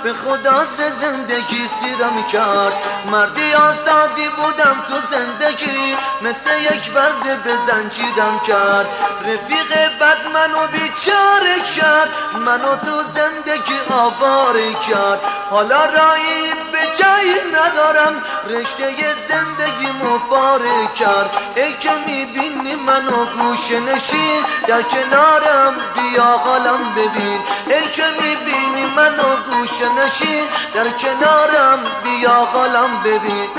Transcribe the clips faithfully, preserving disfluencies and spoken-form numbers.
به خدا زندگی سیرم کرد. مردی آزادی بودم تو زندگی، مثل یک برده به زنجیرم کرد. رفیق بد منو بیچاره کرد، منو تو زندگی آواره کرد. حالا راهی به جایی ندارم، رشته زندگی مبارک کرد. ای که میبینی منو گوشه نشین، در کنارم بیا حالم ببین. ای که میبینی منو گوشه نشین، در کنارم بیا حالم ببین.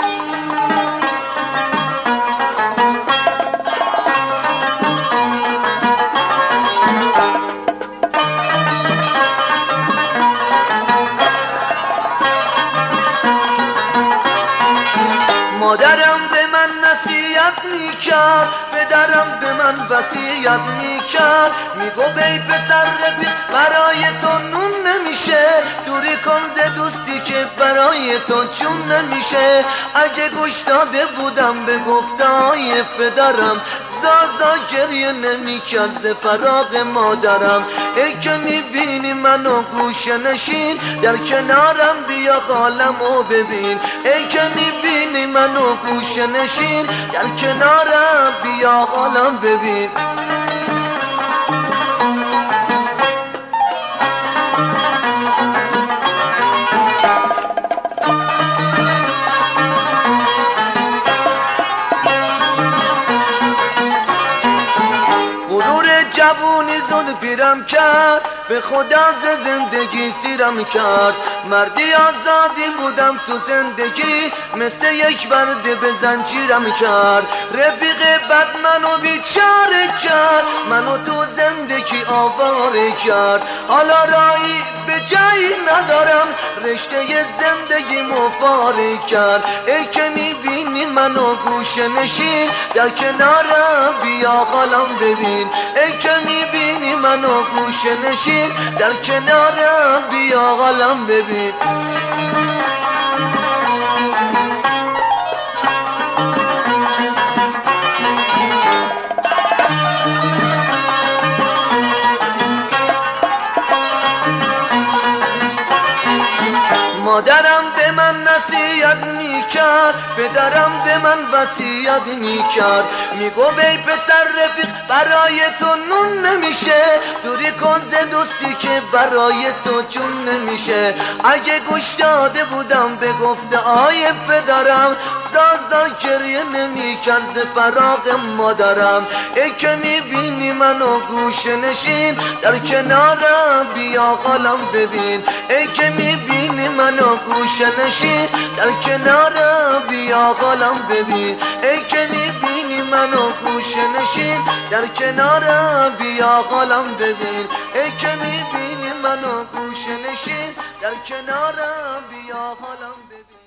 مادرم به من نصیحت میکرد، پدرم به من وصیت میکرد. میگو بی پسر رفیق برای تو نون نمیشه، دوری کن ز دوستی که برای تو چون نمیشه. اگه گوش داده بودم به گفته‌های پدرم، زازا گریه نمی کرد ز فراق مادرم. ای که میبینی منو گوشه نشین، در کنارم بیا حالمو ببین. ای که میبینی منو گوشه نشین، در کنارم بیا حالم ببین. جوونی زود پیرم کرد، به خدا ز زندگی سیرم کرد. مردی آزادی بودم تو زندگی، مثل یک برده به زنجیرم کرد. رفیق بد منو بیچاره کرد، منو تو زندگی آواره کرد. حالا راهی به جایی ندارم، رشته زندگی مبارک کرد. ای که میبینی منو گوشه نشین، در کنارم بیا حالم ببین. ای که میبینی منو گوشه نشین، در کنارم بیا حالم ببین. مادرم به من نصیحت میکرد، پدرم به من وصیت میکرد. میگو بی پسر رفیق برای تو نون نمیشه، دوری کن ز دوستی که برای تو چون نمیشه. اگه گوش داده بودم به گفته‌های پدرم، زازدار گریه نمی کرد ز فراق مادرم. ای که میبینی منو گوشه نشین، در کنارم بیا حالم ببین. ای که میبینی منو گوشه نشین، در کنارم بیا حالم ببین. ای که میبینی منو گوشه نشین، در کنارم بیا حالم ببین. ای که میبینی منو گوشه نشین، در کنارم بیا حالم ببین.